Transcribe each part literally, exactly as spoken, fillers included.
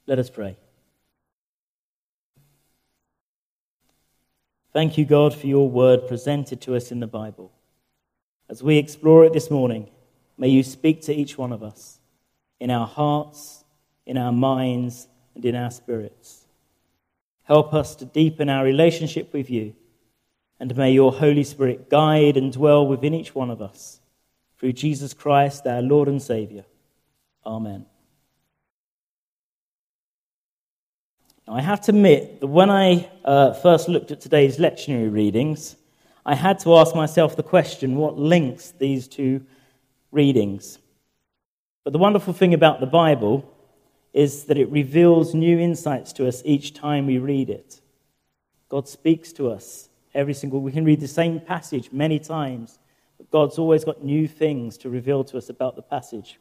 Let us pray. Thank you, God, for your word presented to us in the Bible. As we explore it this morning, may you speak to each one of us, in our hearts, in our minds, and in our spirits. Help us to deepen our relationship with you, and may your Holy Spirit guide and dwell within each one of us. Through Jesus Christ, our Lord and Saviour. Amen. Now, I have to admit that when I uh, first looked at today's lectionary readings, I had to ask myself the question, what links these two readings? But the wonderful thing about the Bible is that it reveals new insights to us each time we read it. God speaks to us every single, we can read the same passage many times, but God's always got new things to reveal to us about the passage.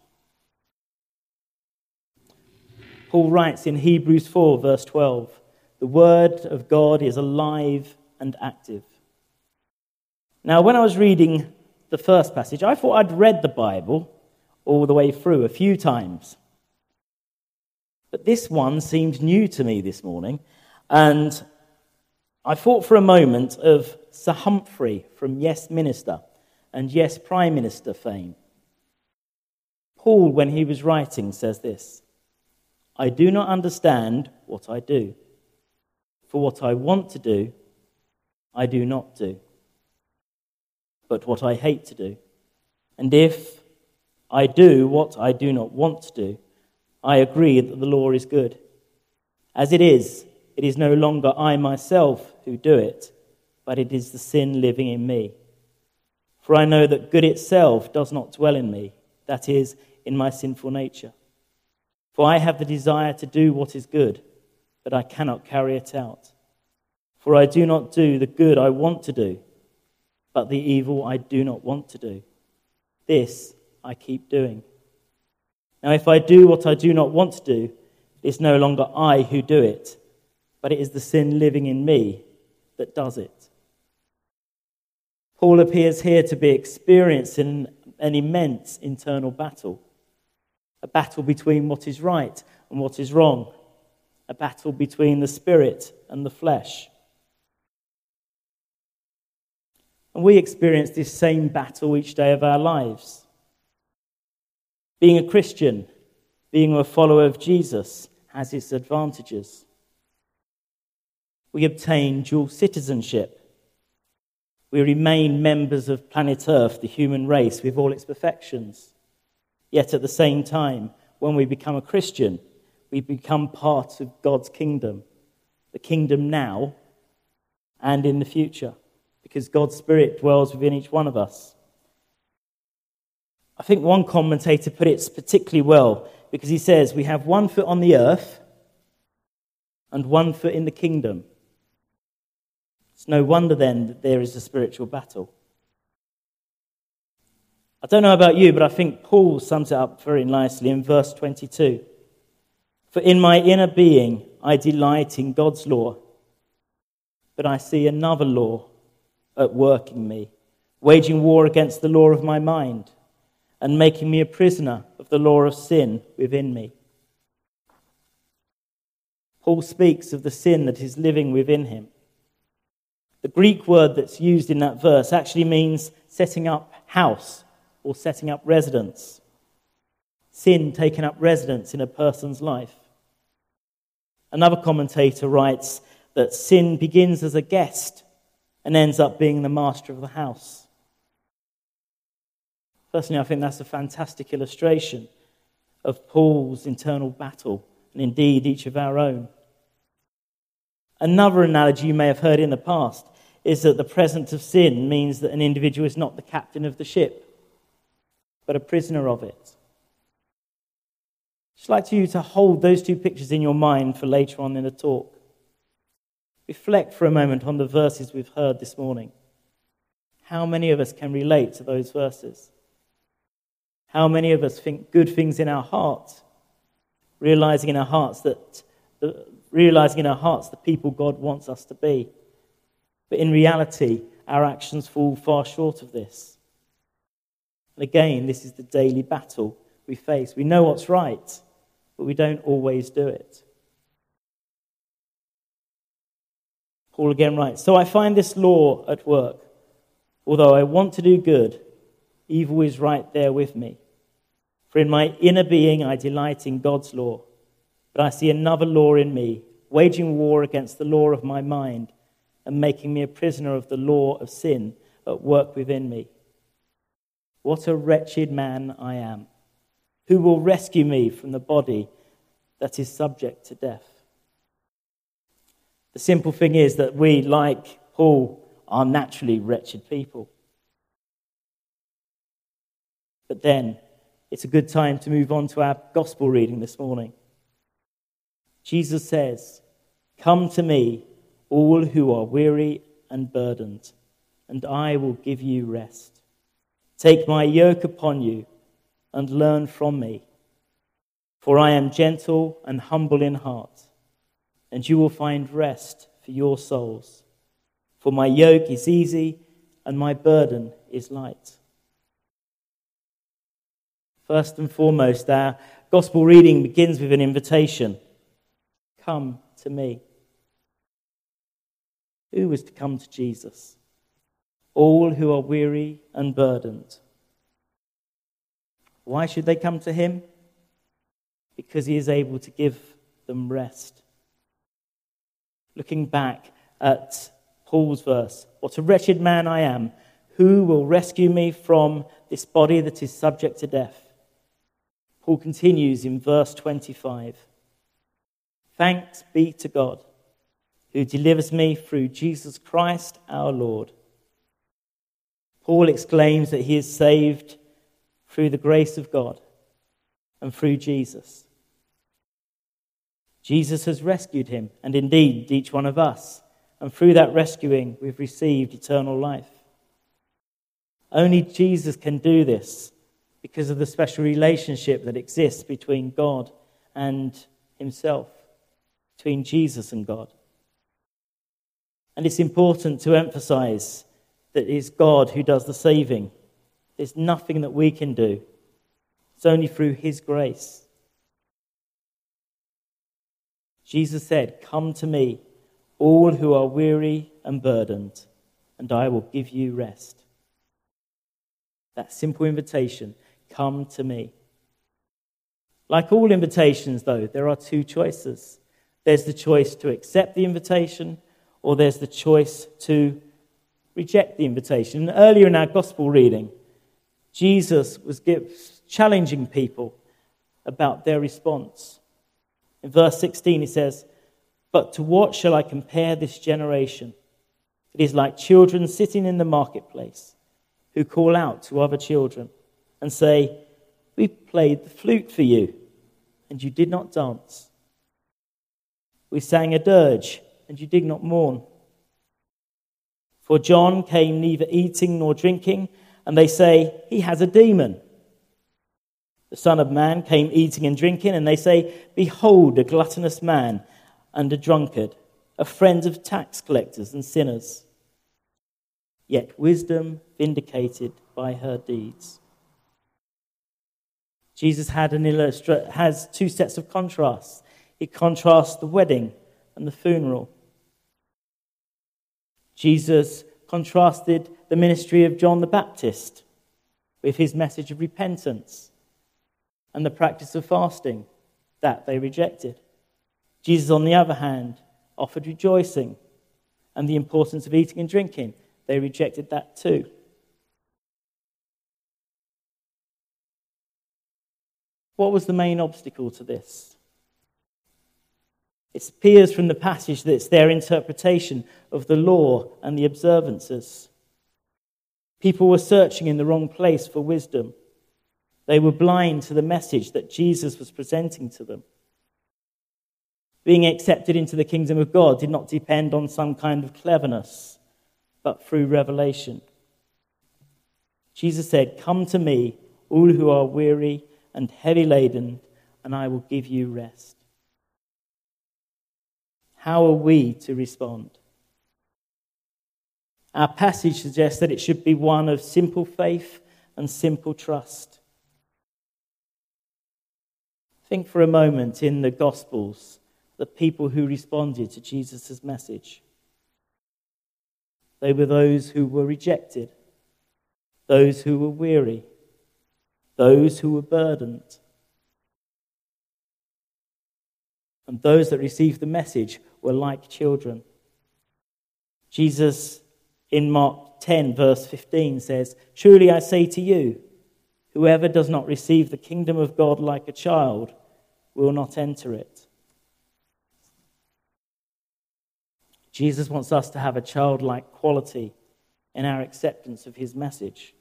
Paul writes in Hebrews four, verse twelve, "The word of God is alive and active." Now, when I was reading the first passage, I thought I'd read the Bible all the way through a few times. But this one seemed new to me this morning, and I thought for a moment of Sir Humphrey from Yes Minister and Yes Prime Minister fame. Paul, when he was writing, says this, "I do not understand what I do. For what I want to do, I do not do. But what I hate to do. And if I do what I do not want to do, I agree that the law is good. As it is, it is no longer I myself who do it, but it is the sin living in me. For I know that good itself does not dwell in me, that is, in my sinful nature. For I have the desire to do what is good, but I cannot carry it out. For I do not do the good I want to do, but the evil I do not want to do. This I keep doing. Now if I do what I do not want to do, it is no longer I who do it, but it is the sin living in me that does it." Paul appears here to be experiencing an immense internal battle. A battle between what is right and what is wrong. A battle between the spirit and the flesh. And we experience this same battle each day of our lives. Being a Christian, being a follower of Jesus, has its advantages. We obtain dual citizenship. We remain members of planet Earth, the human race, with all its perfections. Yet at the same time, when we become a Christian, we become part of God's kingdom. The kingdom now and in the future, because God's Spirit dwells within each one of us. I think one commentator put it particularly well, because he says we have one foot on the earth and one foot in the kingdom. It's no wonder then that there is a spiritual battle. I don't know about you, but I think Paul sums it up very nicely in verse twenty-two. "For in my inner being I delight in God's law, but I see another law at work in me, waging war against the law of my mind, and making me a prisoner of the law of sin within me." Paul speaks of the sin that is living within him. The Greek word that's used in that verse actually means setting up house or setting up residence. Sin taking up residence in a person's life. Another commentator writes that sin begins as a guest and ends up being the master of the house. Personally, I think that's a fantastic illustration of Paul's internal battle, and indeed each of our own. Another analogy you may have heard in the past is that the presence of sin means that an individual is not the captain of the ship, but a prisoner of it. I'd just like you to hold those two pictures in your mind for later on in the talk. Reflect for a moment on the verses we've heard this morning. How many of us can relate to those verses? How many of us think good things in our hearts, realizing in our hearts that the, realizing in our hearts the people God wants us to be? But in reality, our actions fall far short of this. And again, this is the daily battle we face. We know what's right, but we don't always do it. Paul again writes, "So I find this law at work. Although I want to do good, evil is right there with me. For in my inner being I delight in God's law, but I see another law in me, waging war against the law of my mind and making me a prisoner of the law of sin at work within me. What a wretched man I am! Who will rescue me from the body that is subject to death?" The simple thing is that we, like Paul, are naturally wretched people. But then, it's a good time to move on to our gospel reading this morning. Jesus says, "Come to me, all who are weary and burdened, and I will give you rest. Take my yoke upon you and learn from me, for I am gentle and humble in heart, and you will find rest for your souls. For my yoke is easy and my burden is light." First and foremost, our gospel reading begins with an invitation. Come to me. Who was to come to Jesus? All who are weary and burdened. Why should they come to him? Because he is able to give them rest. Looking back at Paul's verse, "What a wretched man I am! Who will rescue me from this body that is subject to death?" Paul continues in verse twenty-five. "Thanks be to God, who delivers me through Jesus Christ our Lord." Paul exclaims that he is saved through the grace of God and through Jesus. Jesus has rescued him, and indeed each one of us, and through that rescuing we've received eternal life. Only Jesus can do this because of the special relationship that exists between God and himself, between Jesus and God. And it's important to emphasize that it is God who does the saving. There's nothing that we can do. It's only through his grace. Jesus said, "Come to me, all who are weary and burdened, and I will give you rest." That simple invitation, come to me. Like all invitations, though, there are two choices. There's the choice to accept the invitation, or there's the choice to reject the invitation. And earlier in our gospel reading, Jesus was challenging people about their response. In verse sixteen, he says, "But to what shall I compare this generation? It is like children sitting in the marketplace, who call out to other children and say, 'We played the flute for you, and you did not dance. We sang a dirge, and you did not mourn. For John came neither eating nor drinking, and they say, he has a demon. The Son of Man came eating and drinking, and they say, behold, a gluttonous man and a drunkard, a friend of tax collectors and sinners. Yet wisdom vindicated by her deeds." Jesus had an illustra- has two sets of contrasts. He contrasts the wedding and the funeral. Jesus contrasted the ministry of John the Baptist with his message of repentance and the practice of fasting that they rejected. Jesus, on the other hand, offered rejoicing and the importance of eating and drinking. They rejected that too. What was the main obstacle to this? It appears from the passage that it's their interpretation of the law and the observances. People were searching in the wrong place for wisdom. They were blind to the message that Jesus was presenting to them. Being accepted into the kingdom of God did not depend on some kind of cleverness, but through revelation. Jesus said, "Come to me, all who are weary and heavy laden, and I will give you rest." How are we to respond? Our passage suggests that it should be one of simple faith and simple trust. Think for a moment in the Gospels, the people who responded to Jesus' message. They were those who were rejected, those who were weary, those who were burdened. And those that received the message were like children. Jesus, in Mark ten, verse fifteen, says, "Truly I say to you, whoever does not receive the kingdom of God like a child will not enter it." Jesus wants us to have a childlike quality in our acceptance of his message.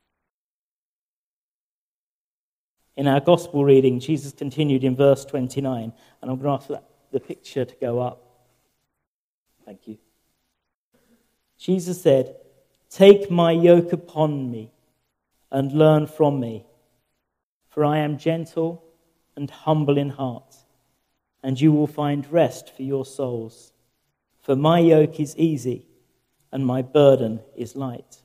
In our gospel reading, Jesus continued in verse twenty-nine, and I'm going to ask that, the picture to go up. Thank you. Jesus said, "Take my yoke upon me and learn from me, for I am gentle and humble in heart, and you will find rest for your souls. For my yoke is easy and my burden is light."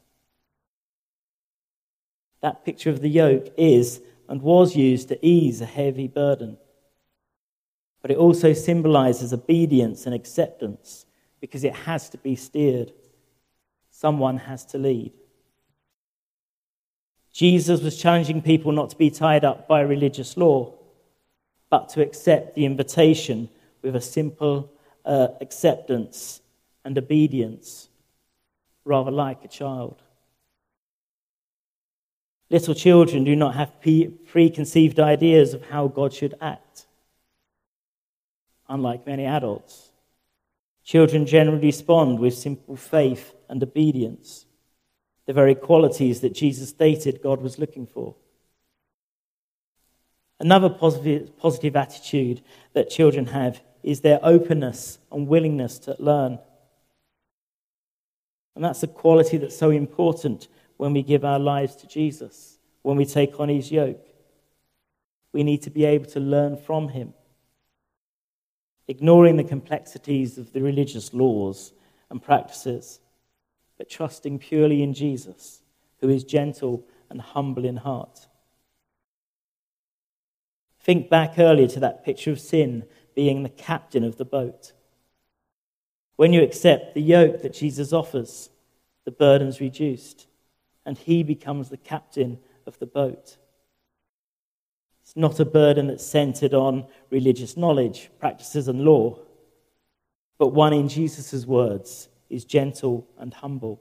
That picture of the yoke is and was used to ease a heavy burden. But it also symbolizes obedience and acceptance because it has to be steered. Someone has to lead. Jesus was challenging people not to be tied up by religious law, but to accept the invitation with a simple uh, acceptance and obedience, rather like a child. Little children do not have preconceived ideas of how God should act, unlike many adults. Children generally respond with simple faith and obedience, the very qualities that Jesus stated God was looking for. Another positive, positive attitude that children have is their openness and willingness to learn. And that's a quality that's so important when we give our lives to Jesus, when we take on his yoke. We need to be able to learn from him, ignoring the complexities of the religious laws and practices, but trusting purely in Jesus, who is gentle and humble in heart. Think back earlier to that picture of sin being the captain of the boat. When you accept the yoke that Jesus offers, the burden's reduced, and he becomes the captain of the boat. It's not a burden that's centered on religious knowledge, practices, and law, but one, in Jesus' words, is gentle and humble.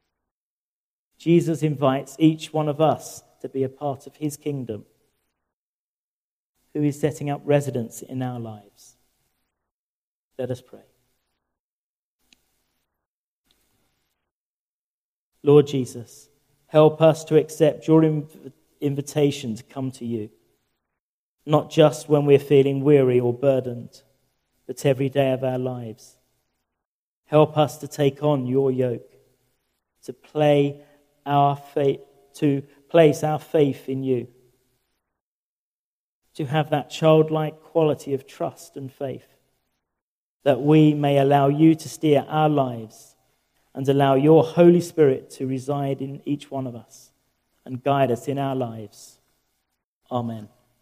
Jesus invites each one of us to be a part of his kingdom, who is setting up residence in our lives. Let us pray. Lord Jesus, help us to accept your inv- invitation to come to you, not just when we're feeling weary or burdened, but every day of our lives. Help us to take on your yoke, to play our faith, to place our faith in you, to have that childlike quality of trust and faith, that we may allow you to steer our lives and allow your Holy Spirit to reside in each one of us and guide us in our lives. Amen.